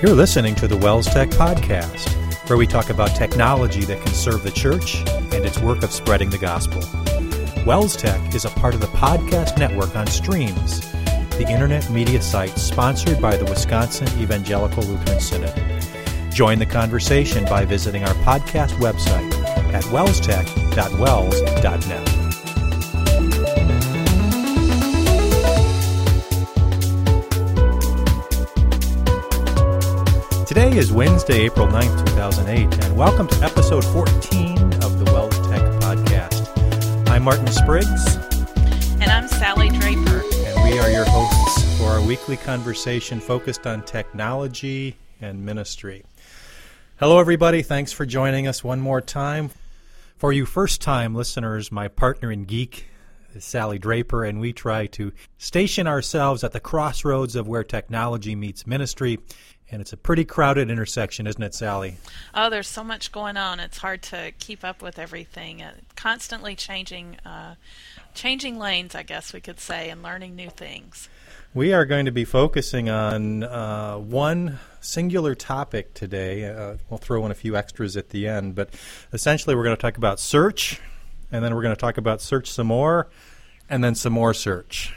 You're listening to the Wells Tech Podcast, where we talk about technology that can serve the church and its work of spreading the gospel. Wells Tech is a part of the podcast network on Streams, the internet media site sponsored by the Wisconsin Evangelical Lutheran Synod. Join the conversation by visiting our podcast website at wellstech.wells.net. Today is Wednesday, April 9th, 2008, and welcome to episode 14 of the Wells Tech Podcast. I'm Martin Spriggs. And I'm Sally Draper. And we are your hosts for our weekly conversation focused on technology and ministry. Hello, everybody. Thanks for joining us one more time. For you first-time listeners, my partner in geek is Sally Draper, and we try to station ourselves at the crossroads of where technology meets ministry. And it's a pretty crowded intersection, isn't it, Sally? Oh, there's so much going on. It's hard to keep up with everything. Constantly changing lanes, I guess we could say, and learning new things. We are going to be focusing on one singular topic today. We'll throw in a few extras at the end, but essentially we're going to talk about search, and then we're going to talk about search some more, and then some more search.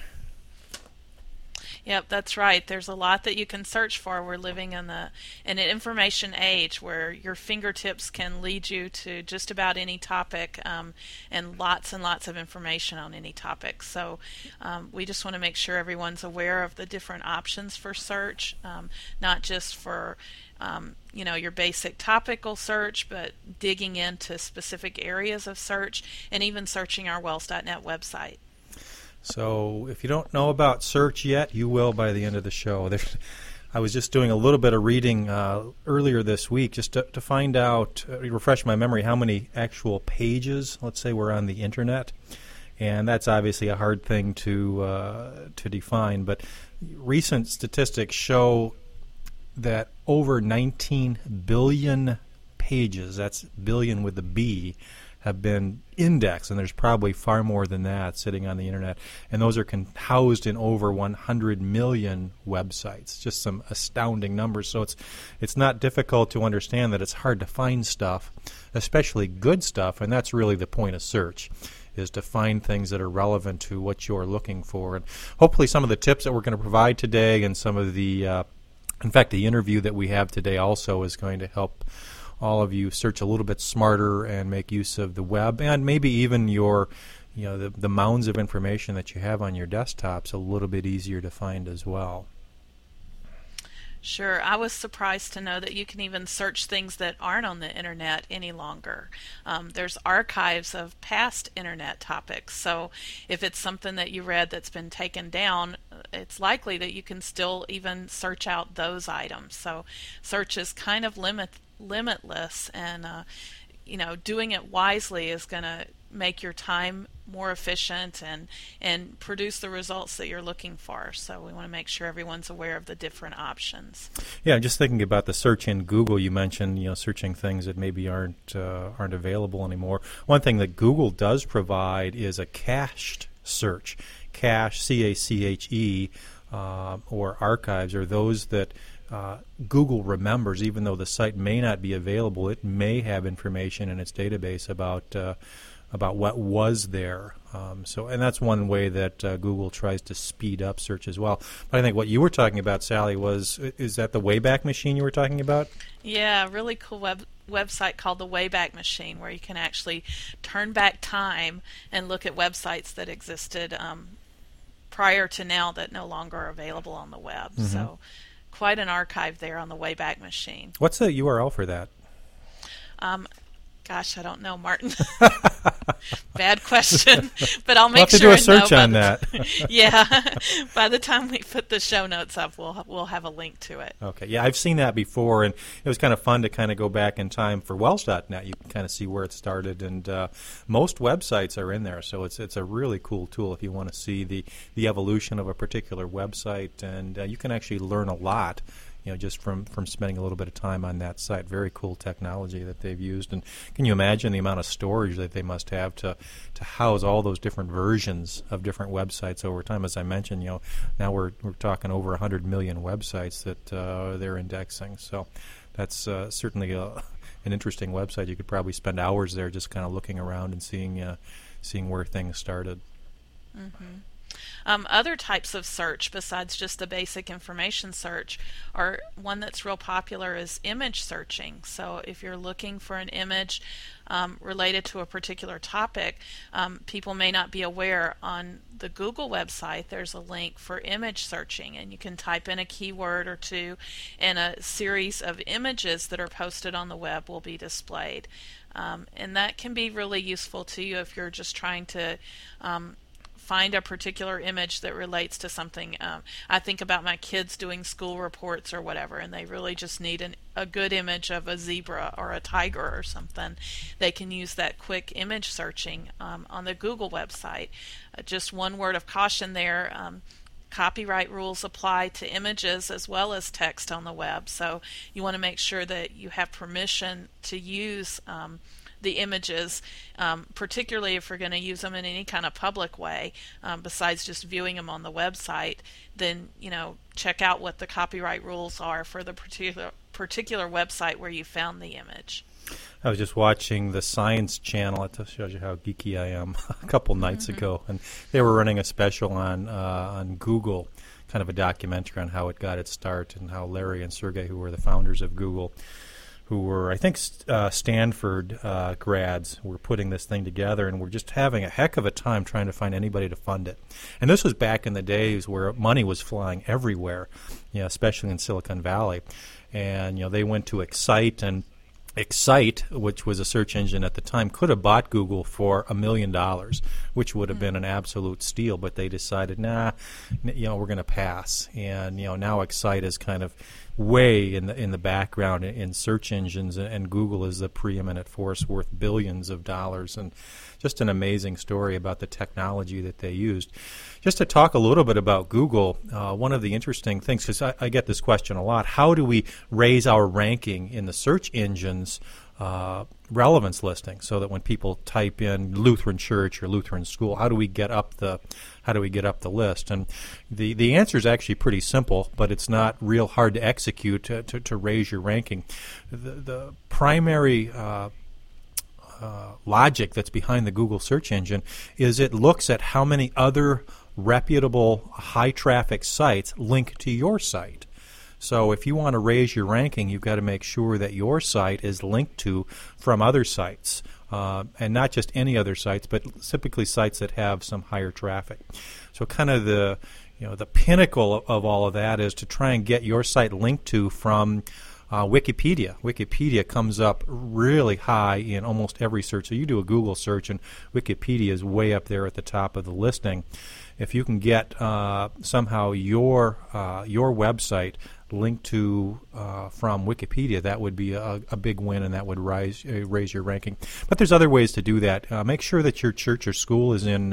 Yep, that's right. There's a lot that you can search for. We're living in an information age where your fingertips can lead you to just about any topic and lots of information on any topic. So we just want to make sure everyone's aware of the different options for search, not just for your basic topical search, but digging into specific areas of search and even searching our wells.net website. So if you don't know about search yet, you will by the end of the show. I was just doing a little bit of reading earlier this week just to find out, refresh my memory, how many actual pages, let's say, were on the Internet. And that's obviously a hard thing to define. But recent statistics show that over 19 billion pages, that's billion with a B, have been indexed, and there's probably far more than that sitting on the Internet, and those are housed in over 100 million websites. Just some astounding numbers. So it's not difficult to understand that it's hard to find stuff, especially good stuff, and that's really the point of search, is to find things that are relevant to what you're looking for. And hopefully some of the tips that we're going to provide today and some of the, in fact, the interview that we have today also is going to help all of you search a little bit smarter and make use of the web, and maybe even your, the mounds of information that you have on your desktops a little bit easier to find as well. Sure. I was surprised to know that you can even search things that aren't on the Internet any longer. There's archives of past Internet topics, so if it's something that you read that's been taken down, it's likely that you can still even search out those items. So search is kind of limitless, and doing it wisely is going to make your time more efficient and produce the results that you're looking for. So we want to make sure everyone's aware of the different options. Yeah, just thinking about the search in Google, you mentioned searching things that maybe aren't available anymore. One thing that Google does provide is a cached search. Cache, C-A-C-H-E, or archives are those that Google remembers. Even though the site may not be available, it may have information in its database about what was there. And that's one way that Google tries to speed up search as well. But I think what you were talking about, Sally, is that the Wayback Machine you were talking about? Yeah, a really cool website called the Wayback Machine, where you can actually turn back time and look at websites that existed prior to now that no longer are available on the web. Mm-hmm. So quite an archive there on the Wayback Machine. What's the URL for that? Gosh, I don't know, Martin. Bad question, but I'll make sure to do a search on that. Yeah, by the time we put the show notes up, we'll have a link to it. Okay, yeah, I've seen that before, and it was kind of fun to kind of go back in time for wells.net. You can kind of see where it started, and most websites are in there, so it's a really cool tool if you want to see the evolution of a particular website, and you can actually learn a lot just from spending a little bit of time on that site. Very cool technology that they've used. And can you imagine the amount of storage that they must have to house all those different versions of different websites over time? As I mentioned, now we're talking over 100 million websites that they're indexing. So that's certainly an interesting website. You could probably spend hours there just kind of looking around and seeing where things started. Mm-hmm. Other types of search besides just the basic information search are one that's real popular is image searching. So if you're looking for an image related to a particular topic, people may not be aware on the Google website there's a link for image searching, and you can type in a keyword or two and a series of images that are posted on the web will be displayed. And that can be really useful to you if you're just trying to find a particular image that relates to something. I think about my kids doing school reports or whatever, and they really just need a good image of a zebra or a tiger or something. They can use that quick image searching on the Google website. Just one word of caution there. Copyright rules apply to images as well as text on the web, so you want to make sure that you have permission to use the images, particularly if we're going to use them in any kind of public way, besides just viewing them on the website. Then check out what the copyright rules are for the particular website where you found the image. I was just watching the Science Channel. It shows you how geeky I am. A couple nights ago, and they were running a special on Google, kind of a documentary on how it got its start and how Larry and Sergey, who were the founders of Google, who were, I think, Stanford grads, were putting this thing together, and were just having a heck of a time trying to find anybody to fund it. And this was back in the days where money was flying everywhere, especially in Silicon Valley. And they went to Excite, and Excite, which was a search engine at the time, could have bought Google for $1 million, which would have been an absolute steal. But they decided, we're going to pass. And now Excite is kind of way in the background in search engines, and Google is the preeminent force worth billions of dollars. And just an amazing story about the technology that they used. Just to talk a little bit about Google, one of the interesting things, because I get this question a lot, how do we raise our ranking in the search engines relevance listing, so that when people type in Lutheran church or Lutheran school, how do we get up the list? And the answer is actually pretty simple, but it's not real hard to execute to raise your ranking. The primary logic that's behind the Google search engine is it looks at how many other reputable high traffic sites link to your site. So if you want to raise your ranking, you've got to make sure that your site is linked to from other sites, and not just any other sites, but typically sites that have some higher traffic. So kind of the pinnacle of all of that is to try and get your site linked to from Wikipedia. Wikipedia comes up really high in almost every search. So you do a Google search, and Wikipedia is way up there at the top of the listing. If you can get somehow your website linked to from Wikipedia, that would be a big win, and that would raise your ranking. But there's other ways to do that. Make sure that your church or school is in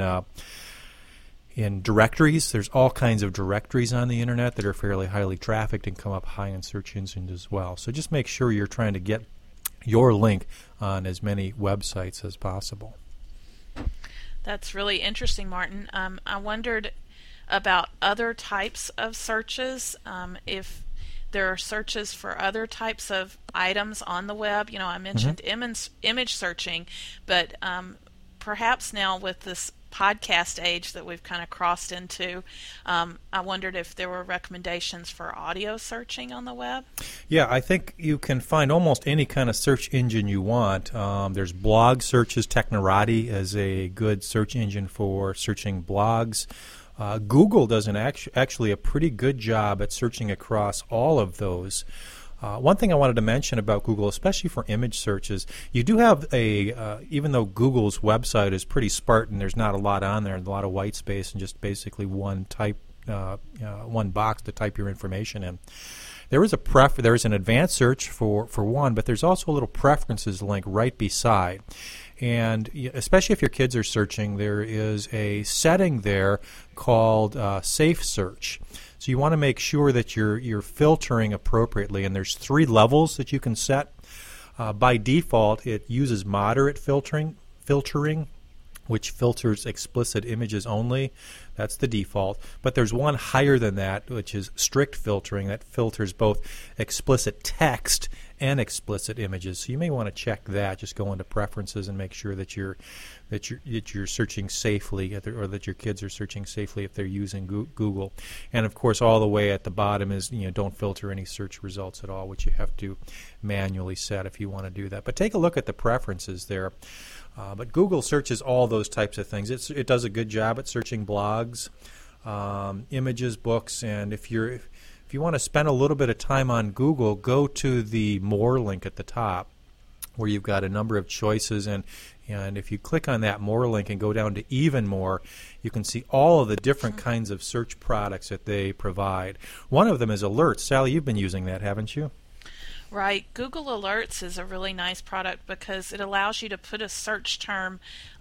directories. There's all kinds of directories on the internet that are fairly highly trafficked and come up high in search engines as well. So just make sure you're trying to get your link on as many websites as possible. That's really interesting, Martin. I wondered about other types of searches. If there are searches for other types of items on the web. I mentioned image searching, but perhaps now with this podcast age that we've kind of crossed into, I wondered if there were recommendations for audio searching on the web. Yeah, I think you can find almost any kind of search engine you want. There's blog searches. Technorati is a good search engine for searching blogs. Google does actually a pretty good job at searching across all of those. One thing I wanted to mention about Google, especially for image searches, you do have even though Google's website is pretty Spartan, there's not a lot on there, a lot of white space, and just basically one box to type your information in. There is an advanced search for one, but there's also a little preferences link right beside. And especially if your kids are searching, there is a setting there called Safe Search. So you want to make sure that you're filtering appropriately, and there's 3 levels that you can set. By default, it uses moderate filtering, which filters explicit images only. That's the default. But there's one higher than that, which is strict filtering, that filters both explicit text and explicit images. So you may want to check that. Just go into preferences and make sure that you're searching safely, or that your kids are searching safely if they're using Google. And of course, all the way at the bottom is don't filter any search results at all, which you have to manually set if you want to do that. But take a look at the preferences there. But Google searches all those types of things. It does a good job at searching blogs, images, books, and if you want to spend a little bit of time on Google, go to the More link at the top, where you've got a number of choices, and if you click on that More link and go down to Even More, you can see all of the different kinds of search products that they provide. One of them is Alerts. Sally, you've been using that, haven't you? Right. Google Alerts is a really nice product because it allows you to put a search term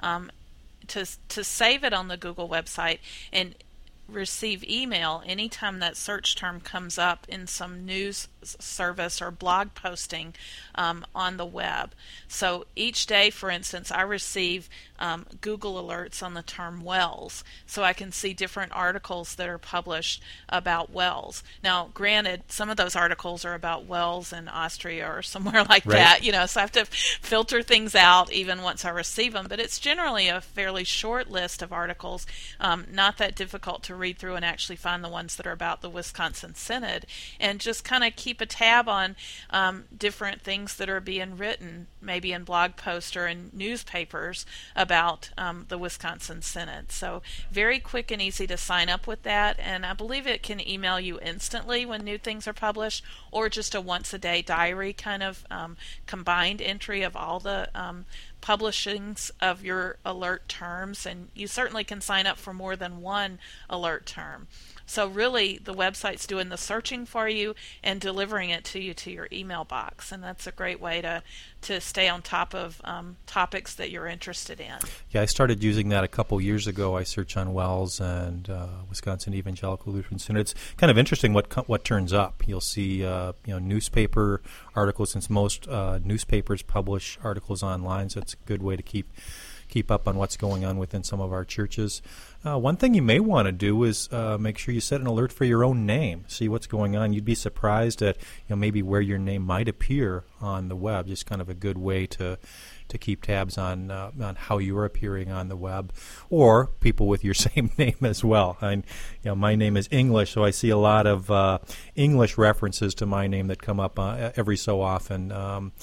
to save it on the Google website and receive email anytime that search term comes up in some news service or blog posting on the web. So each day, for instance, I receive Google alerts on the term wells, so I can see different articles that are published about wells. Now, granted, some of those articles are about wells in Austria or somewhere like that, so I have to filter things out even once I receive them, but it's generally a fairly short list of articles, not that difficult to read through and actually find the ones that are about the Wisconsin Synod, and just kind of keep a tab on different things that are being written, maybe in blog posts or in newspapers about the Wisconsin Synod. So very quick and easy to sign up with that, and I believe it can email you instantly when new things are published, or just a once-a-day diary kind of combined entry of all the publishings of your alert terms, and you certainly can sign up for more than one alert term. So really, the website's doing the searching for you and delivering it to you to your email box, and that's a great way to stay on top of topics that you're interested in. Yeah, I started using that a couple years ago. I search on WELS and Wisconsin Evangelical Lutheran Synod. It's kind of interesting what turns up. You'll see newspaper articles, since most newspapers publish articles online, so it's a good way to keep up on what's going on within some of our churches. One thing you may want to do is make sure you set an alert for your own name. See what's going on. You'd be surprised at maybe where your name might appear on the web. Just kind of a good way to keep tabs on how you're appearing on the web, or people with your same name as well. My name is English, so I see a lot of English references to my name that come up every so often.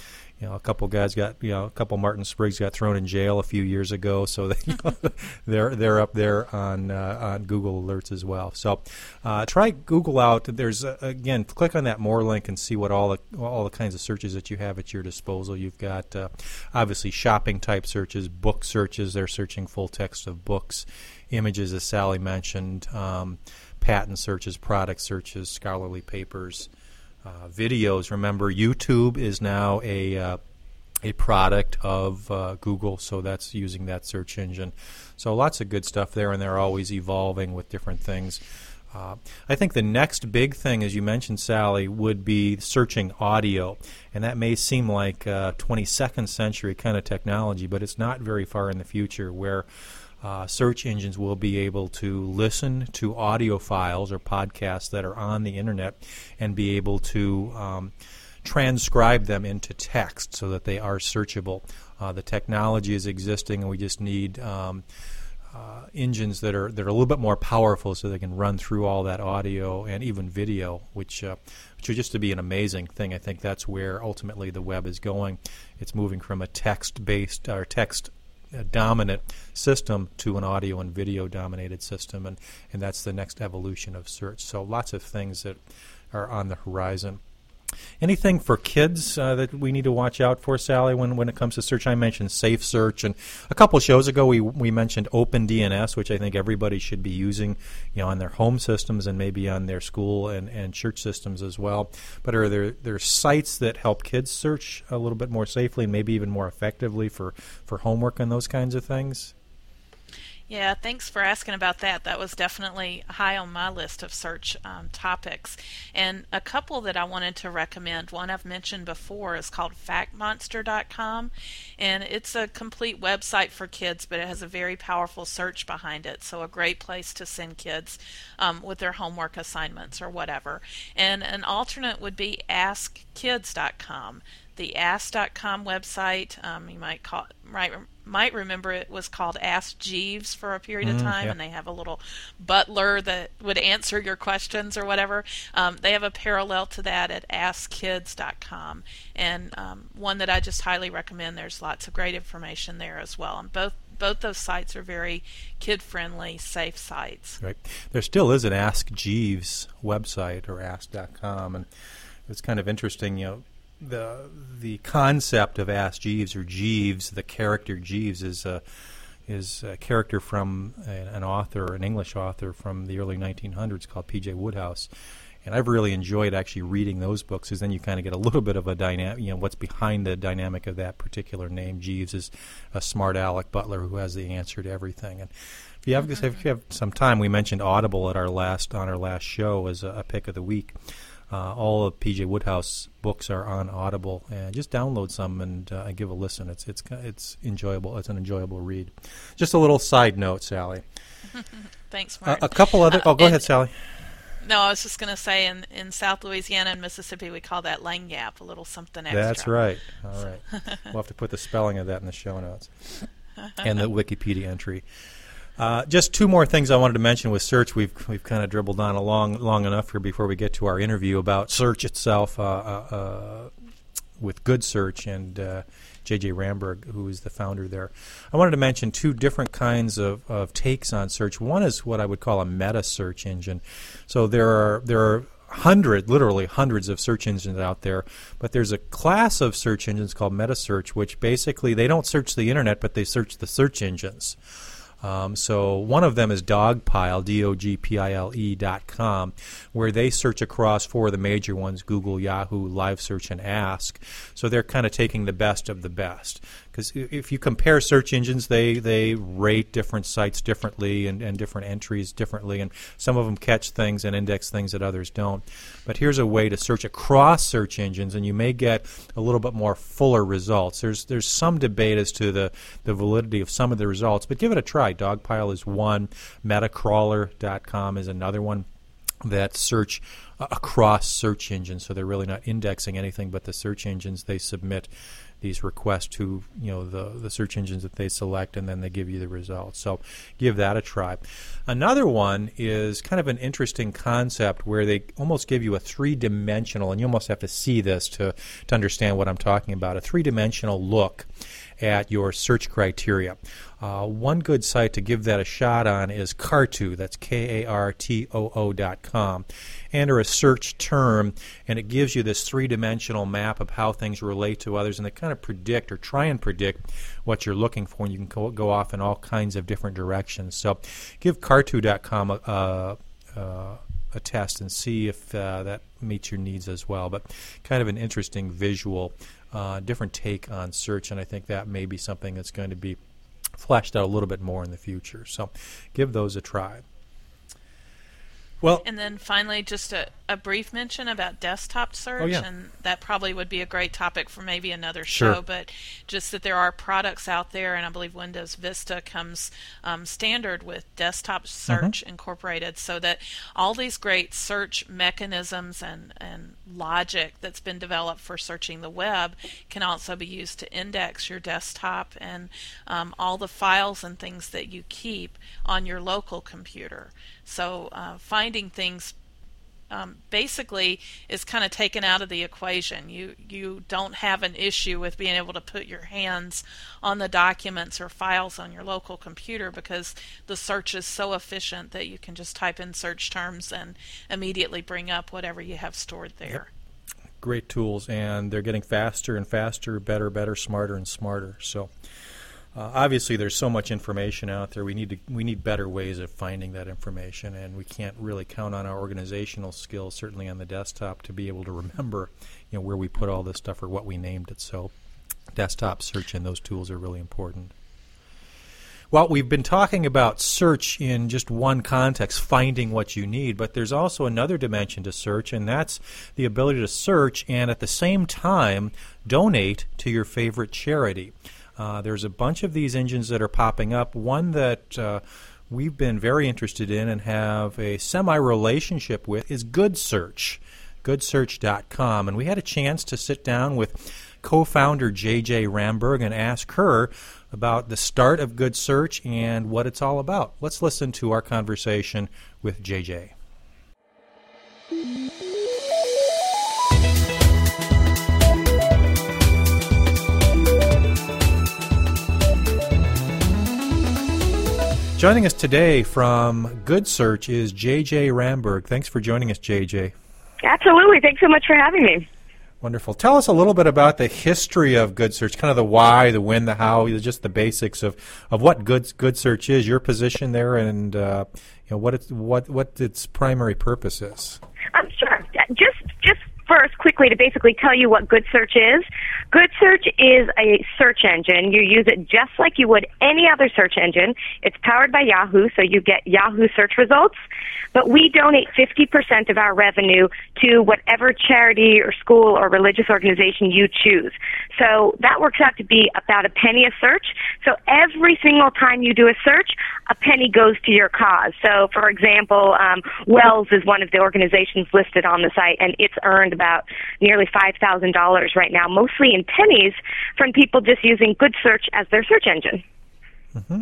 A couple guys a couple Martin Spriggs got thrown in jail a few years ago, so they're up there on Google Alerts as well. So try Google out. There's again, click on that More link and see what all the kinds of searches that you have at your disposal. You've got obviously shopping type searches, book searches. They're searching full text of books, images, as Sally mentioned, patent searches, product searches, scholarly papers. Videos. Remember, YouTube is now a product of Google, so that's using that search engine. So lots of good stuff there, and they're always evolving with different things. I think the next big thing, as you mentioned, Sally, would be searching audio, and that may seem like 22nd century kind of technology, but it's not very far in the future where search engines will be able to listen to audio files or podcasts that are on the internet and be able to transcribe them into text so that they are searchable. The technology is existing, and we just need engines that are a little bit more powerful so they can run through all that audio and even video, which are just to be an amazing thing. I think that's where ultimately the web is going. It's moving from a text-based or text-dominant system to an audio and video-dominated system, and that's the next evolution of search. So lots of things that are on the horizon. Anything for kids that we need to watch out for, Sally, when it comes to search? I mentioned Safe Search, and a couple shows ago we mentioned OpenDNS, which I think everybody should be using, on their home systems and maybe on their school and church systems as well. But are there sites that help kids search a little bit more safely, maybe even more effectively for homework and those kinds of things? Yeah, thanks for asking about that. That was definitely high on my list of search topics. And a couple that I wanted to recommend, one I've mentioned before is called factmonster.com. And it's a complete website for kids, but it has a very powerful search behind it. So a great place to send kids with their homework assignments or whatever. And an alternate would be askkids.com. The ask.com website, you might remember it was called Ask Jeeves for a period of time, yeah. and they have a little butler that would answer your questions or whatever. They have a parallel to that at askkids.com, and one that I just highly recommend. There's lots of great information there as well, and both those sites are very kid-friendly, safe sites. Right. There still is an Ask Jeeves website, or ask.com, and it's kind of interesting, the concept of Ask Jeeves, or Jeeves, the character Jeeves, is a character from an author, an English author from the early 1900s called P.J. Wodehouse. And I've really enjoyed actually reading those books, because then you kind of get a little bit of a dynamic, what's behind the dynamic of that particular name. Jeeves is a smart aleck butler who has the answer to everything. And if you have some time, we mentioned Audible on our last show as a pick of the week. All of P.J. Wodehouse books are on Audible, and just download some and give a listen. It's enjoyable. It's an enjoyable read. Just a little side note, Sally. Thanks, Martin. A couple other. Go ahead, Sally. No, I was just going to say in South Louisiana and Mississippi we call that lagniappe, a little something extra. That's right. All right. We'll have to put the spelling of that in the show notes and the Wikipedia entry. Just two more things I wanted to mention with search. We've kind of dribbled on long enough here before we get to our interview about search itself with Good Search and J.J. Ramberg, who is the founder there. I wanted to mention two different kinds of takes on search. One is what I would call a meta search engine. So there are literally hundreds of search engines out there, but there's a class of search engines called meta search, which basically they don't search the internet, but they search the search engines. So one of them is Dogpile, DOGPILE.com, where they search across four of the major ones: Google, Yahoo, LiveSearch, and Ask. So they're kind of taking the best of the best. Because if you compare search engines, they rate different sites differently and different entries differently, and some of them catch things and index things that others don't. But here's a way to search across search engines, and you may get a little bit more fuller results. There's some debate as to the validity of some of the results, but give it a try. Dogpile is one. Metacrawler.com is another one that search across search engines, so they're really not indexing anything but the search engines. They submit these requests to the search engines that they select, and then they give you the results. So give that a try. Another one is kind of an interesting concept where they almost give you a three-dimensional, and you almost have to see this to understand what I'm talking about, a three-dimensional look at your search criteria. One good site to give that a shot on is Kartoo. That's KARTOO.com. Enter a search term, and it gives you this three-dimensional map of how things relate to others, and they kind of predict or try and predict what you're looking for, and you can go off in all kinds of different directions. So give Kartoo.com a test and see if that meets your needs as well. But kind of an interesting visual, different take on search, and I think that may be something that's going to be fleshed out a little bit more in the future. So give those a try. Well, and then finally, just a brief mention about desktop search, Oh, yeah. and that probably would be a great topic for maybe another Sure. show, but just that there are products out there, and I believe Windows Vista comes standard with desktop search incorporated, so that all these great search mechanisms and logic that's been developed for searching the web can also be used to index your desktop and all the files and things that you keep on your local computer. So finding things basically is kind of taken out of the equation. You don't have an issue with being able to put your hands on the documents or files on your local computer, because the search is so efficient that you can just type in search terms and immediately bring up whatever you have stored there. Yep. Great tools, and they're getting faster and faster, better, smarter and smarter. So obviously, there's so much information out there. We need better ways of finding that information, and we can't really count on our organizational skills, certainly on the desktop, to be able to remember, where we put all this stuff or what we named it. So, desktop search and those tools are really important. Well, we've been talking about search in just one context, finding what you need, but there's also another dimension to search, and that's the ability to search and at the same time donate to your favorite charity. There's a bunch of these engines that are popping up. One that we've been very interested in and have a semi-relationship with is GoodSearch, goodsearch.com. And we had a chance to sit down with co-founder J.J. Ramberg and ask her about the start of GoodSearch and what it's all about. Let's listen to our conversation with J.J. Joining us today from GoodSearch is J.J. Ramberg. Thanks for joining us, J.J. Absolutely. Thanks so much for having me. Wonderful. Tell us a little bit about the history of GoodSearch, kind of the why, the when, the how, just the basics of what GoodSearch is, your position there, and what its primary purpose is. Sure. Just first, quickly, to basically tell you what GoodSearch is. GoodSearch is a search engine. You use it just like you would any other search engine. It's powered by Yahoo, so you get Yahoo search results. But we donate 50% of our revenue to whatever charity or school or religious organization you choose. So that works out to be about a penny a search. So every single time you do a search, a penny goes to your cause. So, for example, Wells is one of the organizations listed on the site, and it's earned about nearly $5,000 right now, mostly in pennies from people just using GoodSearch as their search engine. Mm-hmm.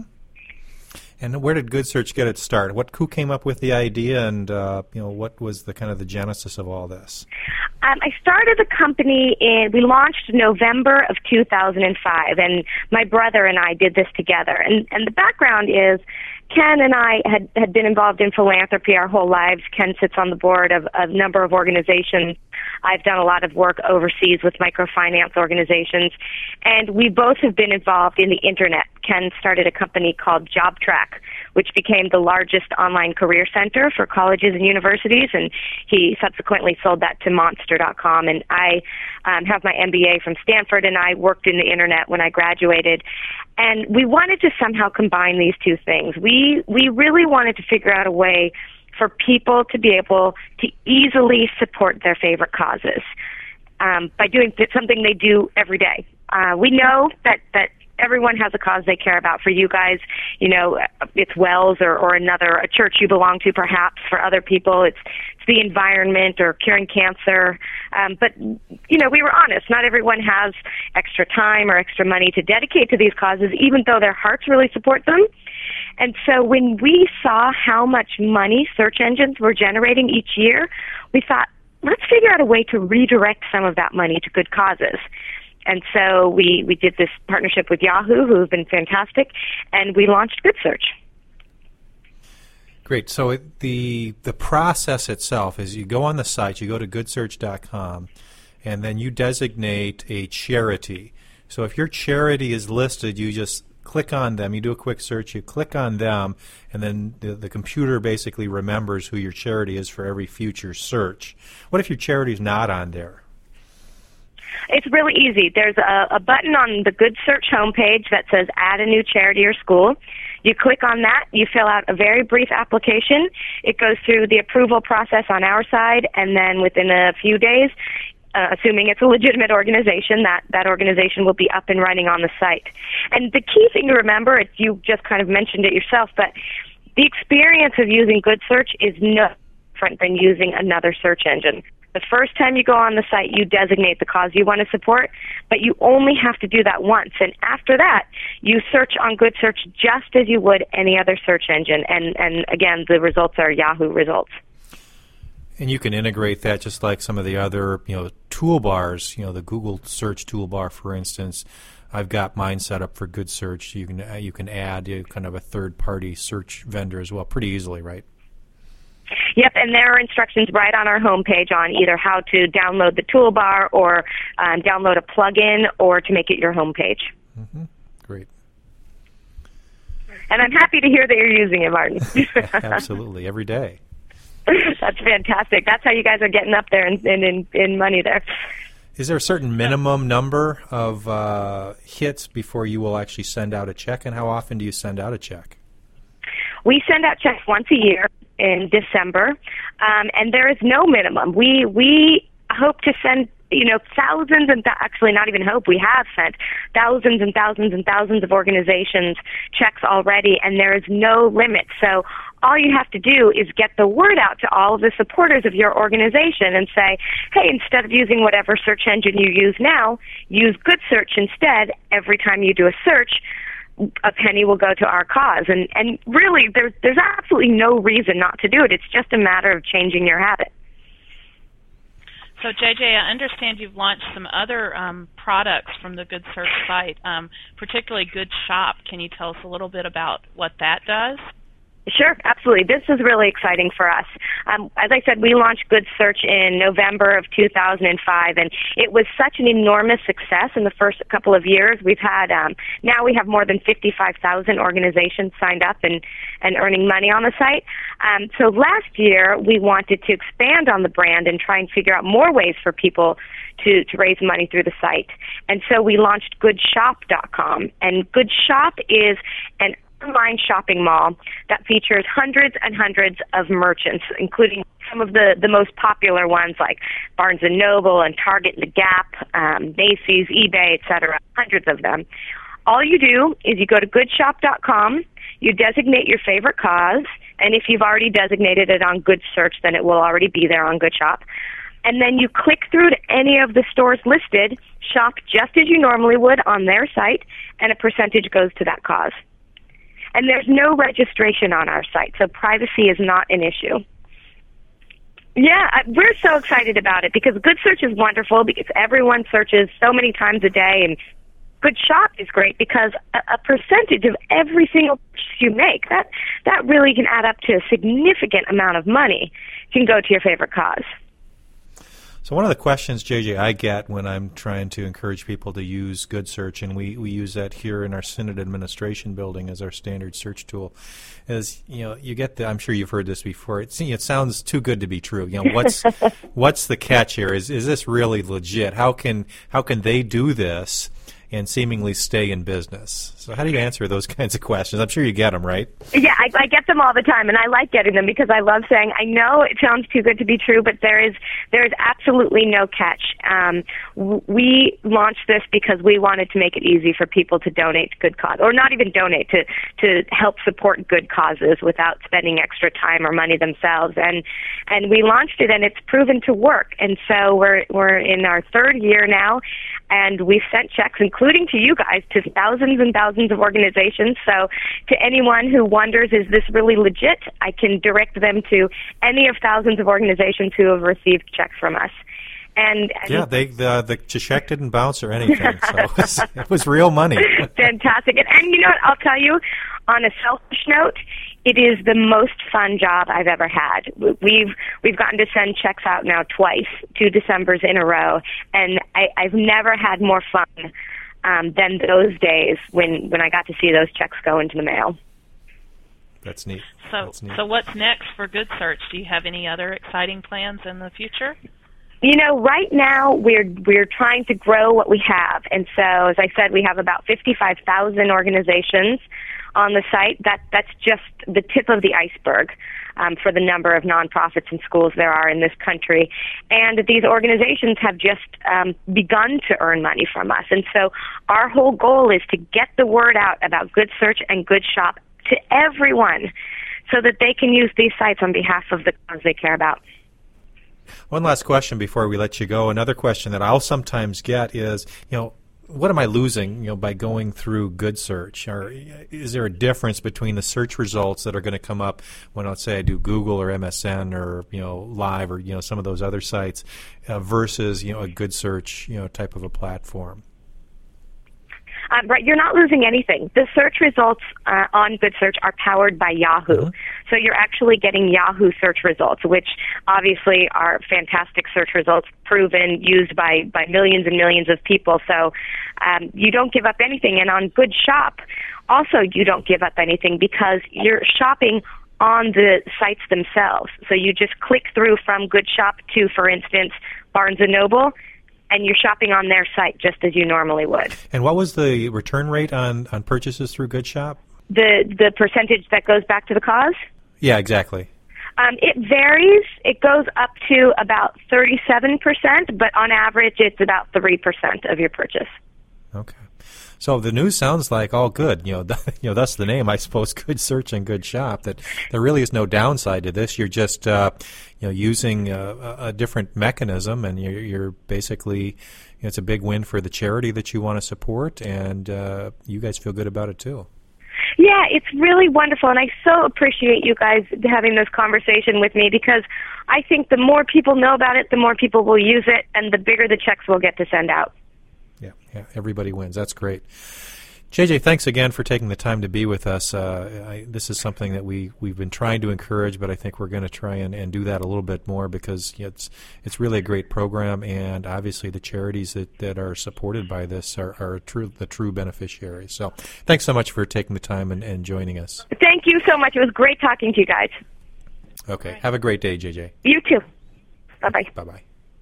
And where did GoodSearch get its start? Who came up with the idea, and what was the kind of the genesis of all this? I started the company we launched November of 2005, and my brother and I did this together. And the background is Ken and I had been involved in philanthropy our whole lives. Ken sits on the board of a number of organizations. I've done a lot of work overseas with microfinance organizations, and we both have been involved in the Internet. Ken started a company called JobTrack, which became the largest online career center for colleges and universities, and he subsequently sold that to Monster.com. And I have my MBA from Stanford, and I worked in the Internet when I graduated. And we wanted to somehow combine these two things. We really wanted to figure out a way for people to be able to easily support their favorite causes by doing something they do every day. We know that everyone has a cause they care about. For you guys, it's Wells or a church you belong to, perhaps. For other people, it's the environment or curing cancer. But we were honest. Not everyone has extra time or extra money to dedicate to these causes, even though their hearts really support them. And so when we saw how much money search engines were generating each year, we thought, let's figure out a way to redirect some of that money to good causes. And so we did this partnership with Yahoo, who have been fantastic, and we launched GoodSearch. Great. So the process itself is you go on the site, you go to goodsearch.com, and then you designate a charity. So if your charity is listed, you just click on them, you do a quick search, you click on them, and then the computer basically remembers who your charity is for every future search. What if your charity is not on there? It's really easy. There's a button on the GoodSearch homepage that says Add a New Charity or School. You click on that. You fill out a very brief application. It goes through the approval process on our side, and then within a few days, assuming it's a legitimate organization, that organization will be up and running on the site. And the key thing to remember, you just kind of mentioned it yourself, but the experience of using GoodSearch is no different than using another search engine. The first time you go on the site, you designate the cause you want to support, but you only have to do that once. And after that, you search on GoodSearch just as you would any other search engine. And again, the results are Yahoo results. And you can integrate that just like some of the other, toolbars, the Google search toolbar, for instance. I've got mine set up for GoodSearch. You can add kind of a third-party search vendor as well pretty easily, right? Yep, and there are instructions right on our homepage on either how to download the toolbar or download a plugin or to make it your homepage. Mm-hmm. Great. And I'm happy to hear that you're using it, Martin. Absolutely, every day. That's fantastic. That's how you guys are getting up there in money there. Is there a certain minimum number of hits before you will actually send out a check, and how often do you send out a check? We send out checks once a year in December, and there is no minimum. We hope to send thousands and actually not even hope, we have sent thousands and thousands and thousands of organizations checks already, and there is no limit. So all you have to do is get the word out to all of the supporters of your organization and say, hey, instead of using whatever search engine you use now, use Good Search instead. Every time you do a search, a penny will go to our cause. And really, there's absolutely no reason not to do it. It's just a matter of changing your habit. So, JJ, I understand you've launched some other products from the Good Search site, particularly Good Shop. Can you tell us a little bit about what that does? Sure, absolutely. This is really exciting for us. As I said, we launched Good Search in November of 2005, and it was such an enormous success in the first couple of years. We've had, now we have more than 55,000 organizations signed up and earning money on the site. So last year, we wanted to expand on the brand and try and figure out more ways for people to raise money through the site. And so we launched GoodShop.com, and Good Shop is an online shopping mall that features hundreds and hundreds of merchants, including some of the most popular ones like Barnes & Noble and Target and The Gap, Macy's, eBay, etc., hundreds of them. All you do is you go to goodshop.com, you designate your favorite cause, and if you've already designated it on Good Search, then it will already be there on Good Shop. And then you click through to any of the stores listed, shop just as you normally would on their site, and a percentage goes to that cause. And there's no registration on our site, so privacy is not an issue. Yeah, we're so excited about it because Good Search is wonderful because everyone searches so many times a day, and Good Shop is great because a percentage of every single purchase you make, that really can add up to a significant amount of money, can go to your favorite cause. So one of the questions, JJ, I get when I'm trying to encourage people to use Good Search, and we use that here in our Synod Administration building as our standard search tool, is you get I'm sure you've heard this before. It sounds too good to be true. What's the catch here? Is this really legit? How can they do this and seemingly stay in business? So how do you answer those kinds of questions? I'm sure you get them, right? Yeah, I get them all the time, and I like getting them because I love saying, I know it sounds too good to be true, but there is absolutely no catch. We launched this because we wanted to make it easy for people to donate to good cause, or not even donate, to help support good causes without spending extra time or money themselves. And we launched it, and it's proven to work. And so we're in our third year now, and we've sent checks, including to you guys, to thousands and thousands of organizations. So to anyone who wonders, is this really legit, I can direct them to any of thousands of organizations who have received checks from us. And yeah, the check didn't bounce or anything, so it was real money. Fantastic. And you know what, I'll tell you, on a selfish note, it is the most fun job I've ever had. We've gotten to send checks out now twice, 2 Decembers in a row, and I've never had more fun than those days when I got to see those checks go into the mail. That's neat. So what's next for Good Search? Do you have any other exciting plans in the future? Right now we're trying to grow what we have, and so as I said, we have about 55,000 organizations on the site. That's just the tip of the iceberg for the number of nonprofits and schools there are in this country. And these organizations have just begun to earn money from us. And so our whole goal is to get the word out about Good Search and Good Shop to everyone so that they can use these sites on behalf of the cause they care about. One last question before we let you go. Another question that I'll sometimes get is, what am I losing, by going through Good Search? Or is there a difference between the search results that are going to come up when, let's say, I do Google or MSN or, Live or, some of those other sites versus, a Good Search, type of a platform? Right, you're not losing anything. The search results on Good Search are powered by Yahoo. Mm-hmm. So you're actually getting Yahoo search results, which obviously are fantastic search results, proven, used by millions and millions of people. So you don't give up anything. And on Good Shop, also you don't give up anything because you're shopping on the sites themselves. So you just click through from Good Shop to, for instance, Barnes & Noble, and you're shopping on their site just as you normally would. And what was the return rate on purchases through Good Shop? The percentage that goes back to the cause? Yeah, exactly. It varies. It goes up to about 37%, but on average, it's about 3% of your purchase. Okay. So the news sounds like all good. That's the name, I suppose. Good Search and Good Shop. That there really is no downside to this. You're just, using a different mechanism, and you're basically, it's a big win for the charity that you want to support, and you guys feel good about it too. Yeah, it's really wonderful, and I so appreciate you guys having this conversation with me, because I think the more people know about it, the more people will use it, and the bigger the checks we'll get to send out. Yeah, everybody wins. That's great. JJ, thanks again for taking the time to be with us. This is something that we've been trying to encourage, but I think we're going to try and do that a little bit more, because it's really a great program, and obviously the charities that are supported by this are the true beneficiaries. So thanks so much for taking the time and joining us. Thank you so much. It was great talking to you guys. Okay. Have a great day, JJ. You too. Bye-bye. Bye-bye.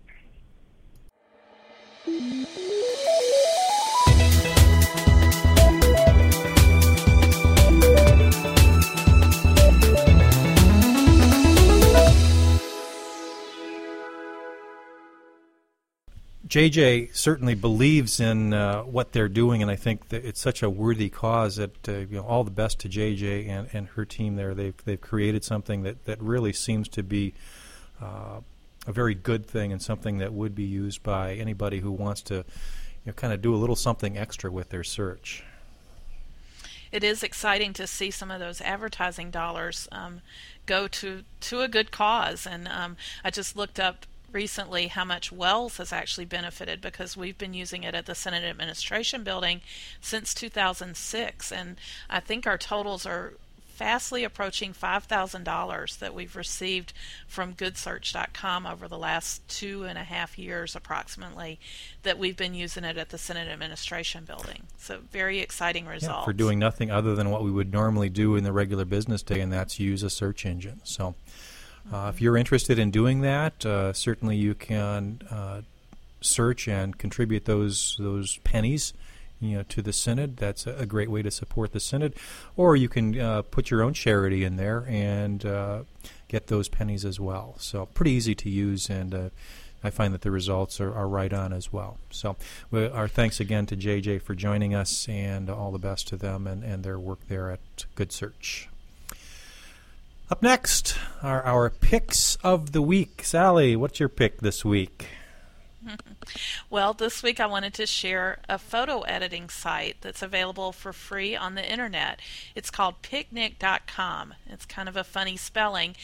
JJ certainly believes in what they're doing, and I think that it's such a worthy cause that all the best to JJ and her team there. They've created something that really seems to be a very good thing, and something that would be used by anybody who wants to kind of do a little something extra with their search. It is exciting to see some of those advertising dollars go to a good cause, and I just looked up recently how much Wells has actually benefited, because we've been using it at the Senate Administration Building since 2006, and I think our totals are fastly approaching $5,000 that we've received from GoodSearch.com over the last 2.5 years approximately that we've been using it at the Senate Administration Building. So very exciting results. Yeah, for doing nothing other than what we would normally do in the regular business day, and that's use a search engine. So if you're interested in doing that, certainly you can search and contribute those pennies, to the Synod. That's a great way to support the Synod. Or you can put your own charity in there and get those pennies as well. So pretty easy to use, and I find that the results are right on as well. So our thanks again to JJ for joining us, and all the best to them and their work there at Good Search. Up next are our picks of the week. Sally, what's your pick this week? Well, this week I wanted to share a photo editing site that's available for free on the internet. It's called Picnik.com. It's kind of a funny spelling,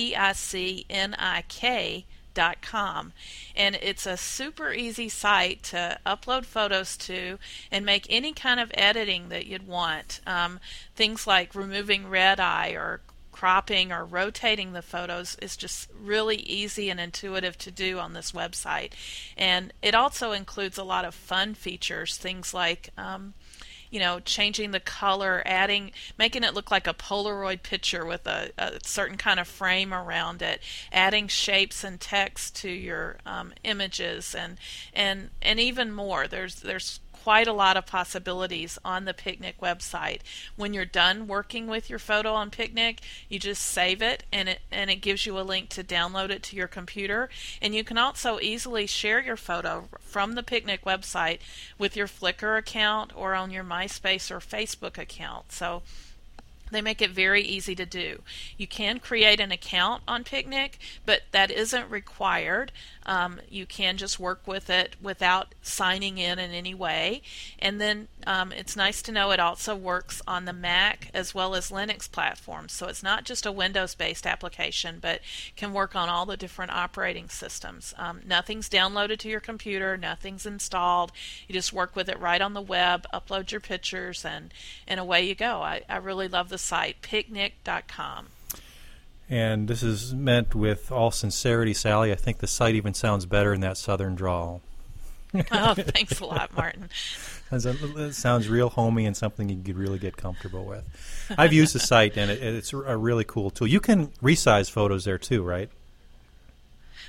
PICNIK.com. And it's a super easy site to upload photos to and make any kind of editing that you'd want. Things like removing red eye or cropping or rotating the photos is just really easy and intuitive to do on this website. And it also includes a lot of fun features, things like changing the color, making it look like a Polaroid picture with a certain kind of frame around it, adding shapes and text to your images, and even more. There's quite a lot of possibilities on the Picnik website. When you're done working with your photo on Picnik, you just save it, and it gives you a link to download it to your computer. And you can also easily share your photo from the Picnik website with your Flickr account or on your MySpace or Facebook account. So they make it very easy to do. You can create an account on Picnik, but that isn't required. You can just work with it without signing in any way. And then it's nice to know it also works on the Mac as well as Linux platforms. So it's not just a Windows-based application, but can work on all the different operating systems. Nothing's downloaded to your computer, nothing's installed. You just work with it right on the web, upload your pictures, and away you go. I really love the site, Picnik.com. And this is meant with all sincerity, Sally. I think the site even sounds better in that southern drawl. Oh, thanks a lot, Martin. It sounds real homey and something you could really get comfortable with. I've used the site, and it's a really cool tool. You can resize photos there too, right?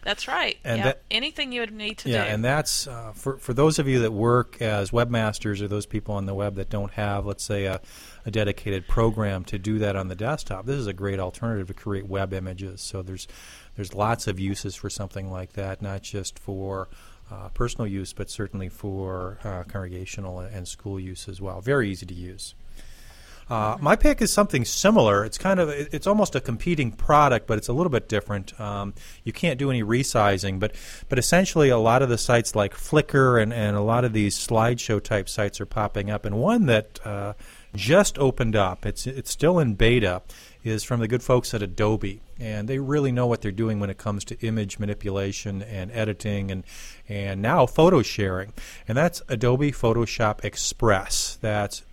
That's right. And anything you would need to do. Yeah, and that's for those of you that work as webmasters or those people on the web that don't have, let's say, a dedicated program to do that on the desktop. This is a great alternative to create web images. So there's lots of uses for something like that, not just for personal use, but certainly for congregational and school use as well. Very easy to use. My pick is something similar. It's almost a competing product, but it's a little bit different. You can't do any resizing, but essentially a lot of the sites like Flickr and a lot of these slideshow type sites are popping up. And one that just opened up, it's still in beta, is from the good folks at Adobe. And they really know what they're doing when it comes to image manipulation and editing and now photo sharing. And that's Adobe Photoshop Express. That's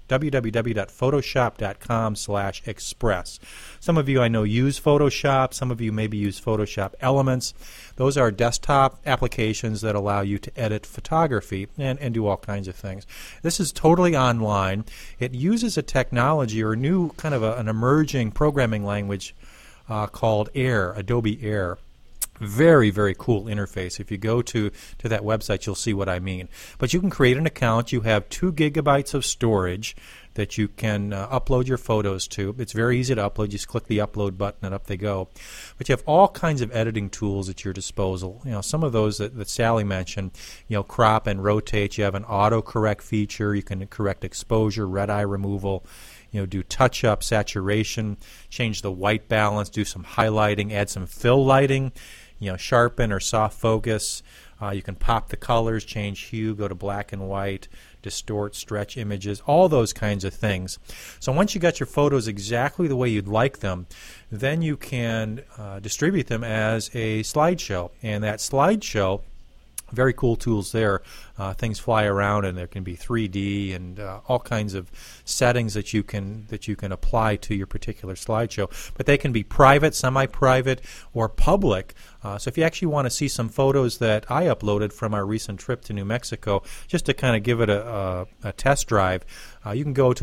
www.photoshop.com/express. Some of you I know use Photoshop. Some of you maybe use Photoshop Elements. Those are desktop applications that allow you to edit photography and do all kinds of things. This is totally online. It uses a technology or a new kind of an emerging programming language called Air, Adobe Air. Very, very cool interface. If you go to that website, you'll see what I mean. But you can create an account. You have 2 gigabytes of storage that you can upload your photos to. It's very easy to upload. You just click the upload button and up they go. But you have all kinds of editing tools at your disposal. Some of those that Sally mentioned, crop and rotate. You have an autocorrect feature. You can correct exposure, red eye removal. Do touch-up, saturation, change the white balance, do some highlighting, add some fill lighting, sharpen or soft focus. You can pop the colors, change hue, go to black and white, distort, stretch images, all those kinds of things. So once you got your photos exactly the way you'd like them, then you can distribute them as a slideshow. And that slideshow, very cool tools there. Things fly around, and there can be 3D and all kinds of settings that you can apply to your particular slideshow. But they can be private, semi-private, or public. So if you actually want to see some photos that I uploaded from our recent trip to New Mexico, just to kind of give it a test drive, you can go to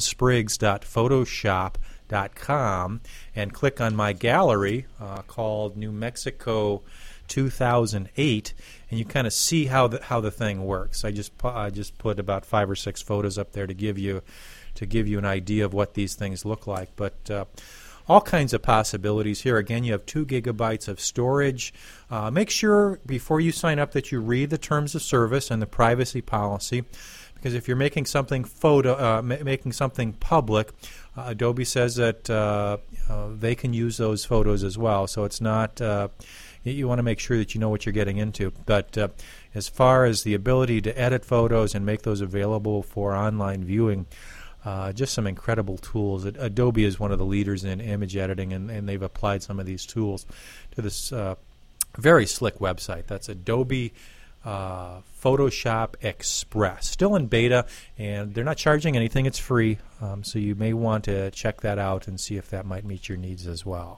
martinspriggs.photoshop.com and click on my gallery called New Mexico 2008, and you kind of see how the thing works. I just put about 5 or 6 photos up there to give you an idea of what these things look like. But all kinds of possibilities here. Again, you have 2 gigabytes of storage. Make sure before you sign up that you read the terms of service and the privacy policy, because if you're making something public, Adobe says that they can use those photos as well. So it's not. You want to make sure that you know what you're getting into. But as far as the ability to edit photos and make those available for online viewing, just some incredible tools. Adobe is one of the leaders in image editing, and they've applied some of these tools to this very slick website. That's Adobe Photoshop Express. Still in beta, and they're not charging anything. It's free, so you may want to check that out and see if that might meet your needs as well.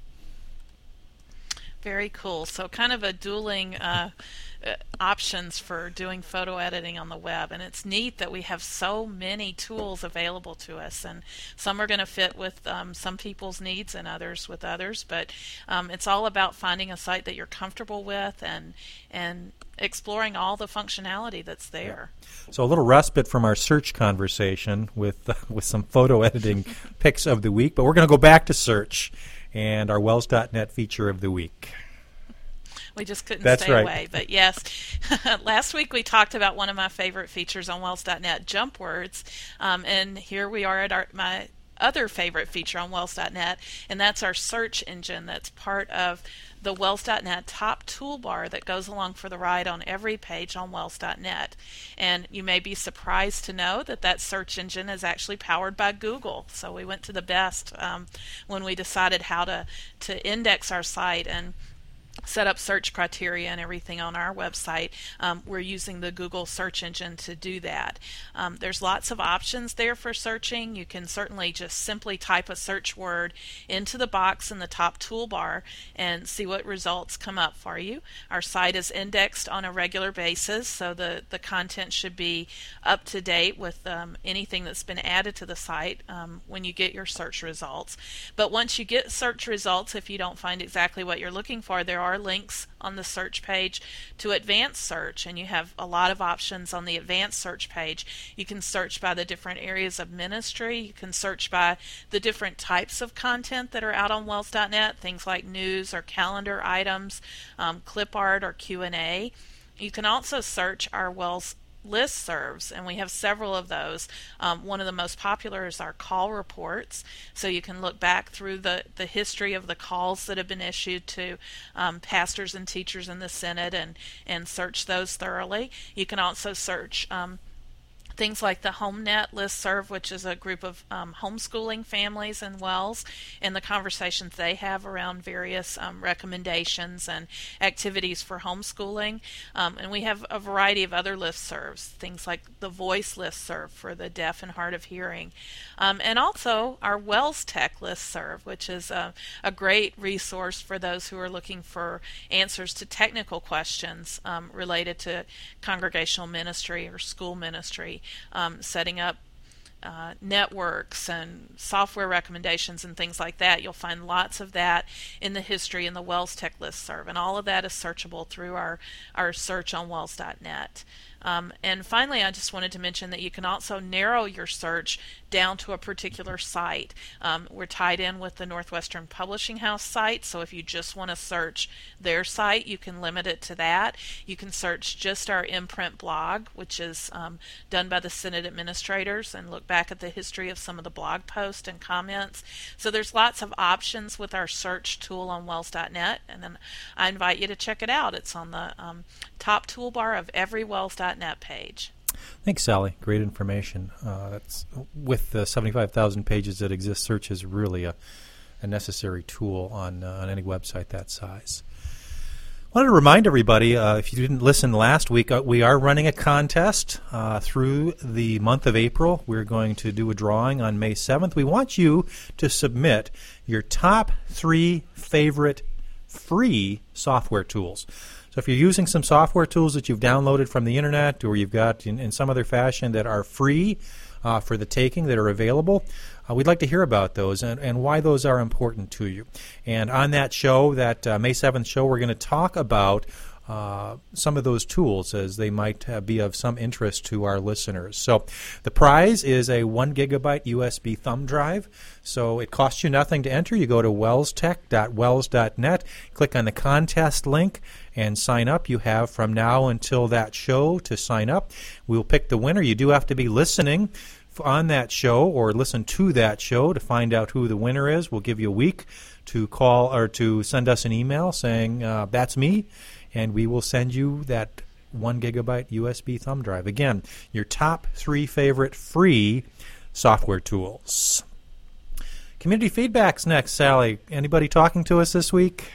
Very cool. So kind of a dueling options for doing photo editing on the web, and it's neat that we have so many tools available to us, and some are going to fit with some people's needs and others with others, but it's all about finding a site that you're comfortable with and exploring all the functionality that's there. So a little respite from our search conversation with some photo editing picks of the week, but we're going to go back to search and our Wells.net feature of the week. We just couldn't That's stay right. away. But yes, last week we talked about one of my favorite features on Wells.net, jump words, and here we are at my other favorite feature on Wells.net, and that's our search engine that's part of the Wells.net top toolbar that goes along for the ride on every page on Wells.net. And you may be surprised to know that search engine is actually powered by Google. So we went to the best when we decided how to index our site and set up search criteria and everything on our website. We're using the Google search engine to do that. There's lots of options there for searching. You can certainly just simply type a search word into the box in the top toolbar and see what results come up for you. Our site is indexed on a regular basis, so the content should be up to date with anything that's been added to the site when you get your search results. But once you get search results, if you don't find exactly what you're looking for, there are links on the search page to advanced search, and you have a lot of options on the advanced search page. You can search by the different areas of ministry. You can search by the different types of content that are out on WELS.net, things like news or calendar items, clip art or Q&A. You can also search our WELS listservs, and we have several of those. One of the most popular is our call reports, so you can look back through the history of the calls that have been issued to pastors and teachers in the Synod and search those thoroughly. You can also search things like the HomeNet listserv, which is a group of homeschooling families in WELS, and the conversations they have around various recommendations and activities for homeschooling. And we have a variety of other listservs, things like the Voice listserv for the deaf and hard of hearing. And also our WELS Tech listserv, which is a great resource for those who are looking for answers to technical questions related to congregational ministry or school ministry. Setting up networks and software recommendations and things like that. You'll find lots of that in the history in the WELS Tech listserv, and all of that is searchable through our search on WELS.net. And finally, I just wanted to mention that you can also narrow your search down to a particular site. We're tied in with the Northwestern Publishing House site, so if you just want to search their site, you can limit it to that. You can search just our imprint blog, which is done by the Synod administrators, and look back at the history of some of the blog posts and comments. So there's lots of options with our search tool on WELS.net, and then I invite you to check it out. It's on the top toolbar of every WELS.net page. Thanks, Sally. Great information. That's with the 75,000 pages that exist, search is really a necessary tool on any website that size. I wanted to remind everybody, if you didn't listen last week, we are running a contest through the month of April. We're going to do a drawing on May 7th. We want you to submit your top 3 favorite free software tools. So if you're using some software tools that you've downloaded from the internet or you've got in some other fashion that are free for the taking, that are available, we'd like to hear about those and why those are important to you. And on that show, that May 7th show, we're going to talk about some of those tools as they might be of some interest to our listeners. So the prize is a 1 gigabyte USB thumb drive. So it costs you nothing to enter. You go to wellstech.wells.net, click on the contest link, and sign up. You have from now until that show to sign up. We'll pick the winner. You do have to be listening on that show or listen to that show to find out who the winner is. We'll give you a week to call or to send us an email saying, that's me, and we will send you that 1 gigabyte USB thumb drive. Again, your top 3 favorite free software tools. Community feedback's next, Sally. Anybody talking to us this week?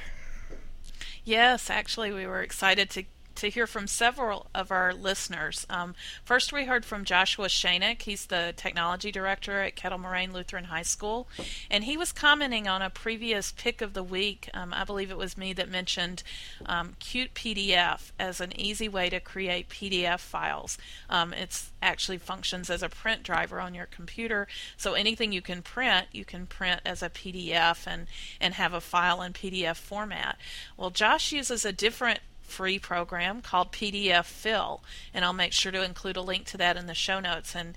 Yes, actually, we were excited to hear from several of our listeners. First, we heard from Joshua Shanek. He's the technology director at Kettle Moraine Lutheran High School, and he was commenting on a previous pick of the week. I believe it was me that mentioned Qt PDF as an easy way to create PDF files. It actually functions as a print driver on your computer, so anything you can print as a PDF and have a file in PDF format. Well, Josh uses a different free program called PDF Fill, and I'll make sure to include a link to that in the show notes. And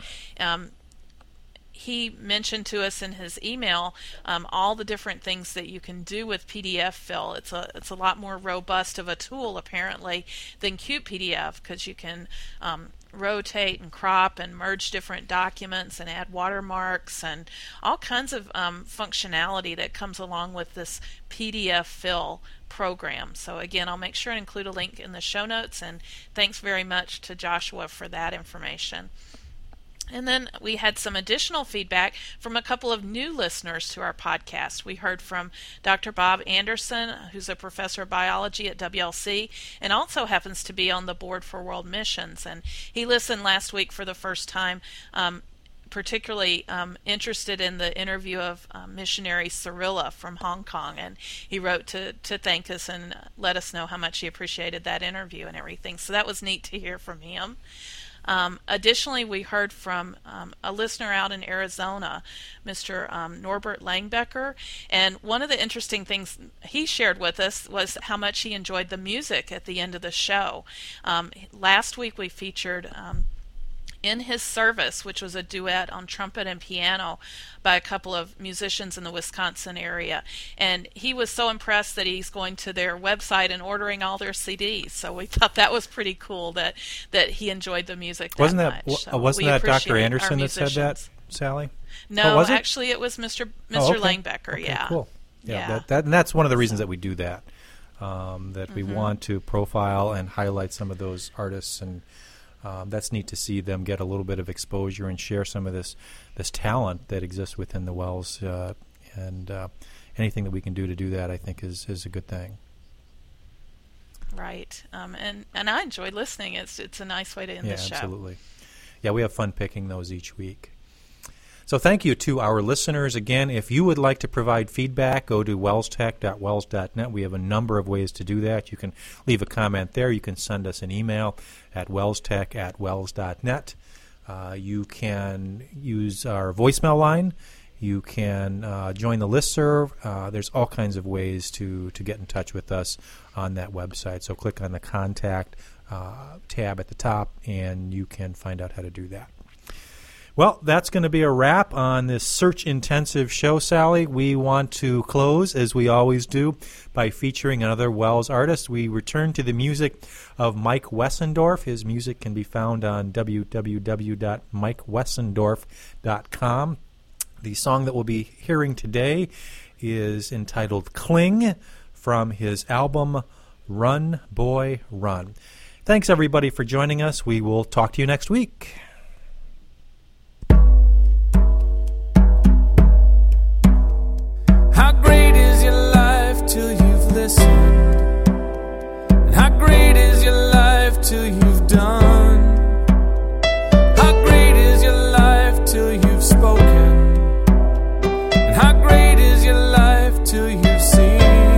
he mentioned to us in his email all the different things that you can do with PDF Fill. It's a lot more robust of a tool apparently than Qt PDF, because you can rotate and crop and merge different documents and add watermarks and all kinds of functionality that comes along with this PDF Fill program. So again, I'll make sure and include a link in the show notes, and thanks very much to Joshua for that information. And then we had some additional feedback from a couple of new listeners to our podcast. We heard from Dr. Bob Anderson, who's a professor of biology at WLC and also happens to be on the board for World Missions. And he listened last week for the first time, particularly interested in the interview of missionary Cyrilla from Hong Kong, and he wrote to thank us and let us know how much he appreciated that interview and everything. So that was neat to hear from him. Additionally, we heard from a listener out in Arizona, Mr. Norbert Langbecker, and one of the interesting things he shared with us was how much he enjoyed the music at the end of the show. Last week we featured In His Service, which was a duet on trumpet and piano by a couple of musicians in the Wisconsin area. And he was so impressed that he's going to their website and ordering all their CDs. So we thought that was pretty cool that he enjoyed the music wasn't that much. So wasn't that Dr. Anderson that said that, Sally? No, was it? Actually it was Mr. Okay. Langbecker, okay, yeah. Cool. Yeah. And that's one of the reasons that we do that, that we want to profile and highlight some of those artists, and that's neat to see them get a little bit of exposure and share some of this talent that exists within the Wells, and anything that we can do that, I think, is a good thing. Right, and I enjoyed listening. It's a nice way to end the show. Yeah, absolutely. Yeah, we have fun picking those each week. So thank you to our listeners. Again, if you would like to provide feedback, go to wellstech.wells.net. We have a number of ways to do that. You can leave a comment there. You can send us an email at wellstech@wells.net. You can use our voicemail line. You can join the listserv. There's all kinds of ways to get in touch with us on that website. So click on the Contact tab at the top, and you can find out how to do that. Well, that's going to be a wrap on this search-intensive show, Sally. We want to close, as we always do, by featuring another Wells artist. We return to the music of Mike Wessendorf. His music can be found on www.mikewessendorf.com. The song that we'll be hearing today is entitled Cling, from his album Run, Boy, Run. Thanks, everybody, for joining us. We will talk to you next week. How great is your life till you've listened? And how great is your life till you've done? How great is your life till you've spoken? And how great is your life till you've seen?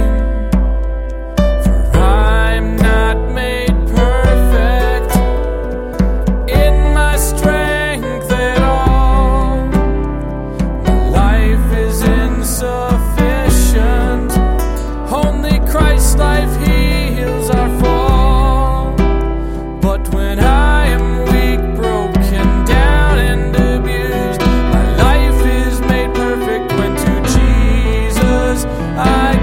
For I'm not made perfect in my strength at all. My life is insufficient. Only Christ's life heals our fall. But when I am weak, broken down and abused, my life is made perfect when to Jesus I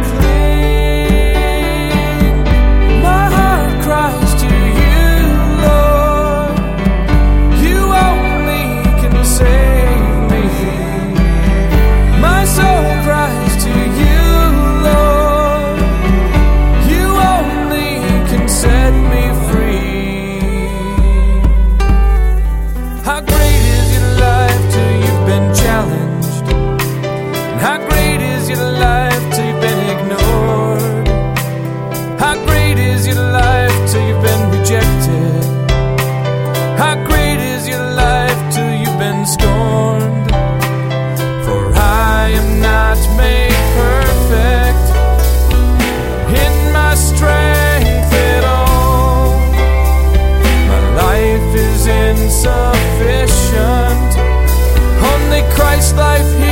cling. My heart cries to you, Lord. You only can save me. My soul cries to you, Lord. You only can set me free. How great is your life till you've been challenged? And how great is your life till you've been ignored? How great is your life till you've been rejected? How great is your life till you've been scorned? For I am not made perfect in my strength at all. My life is insufficient. Only Christ's life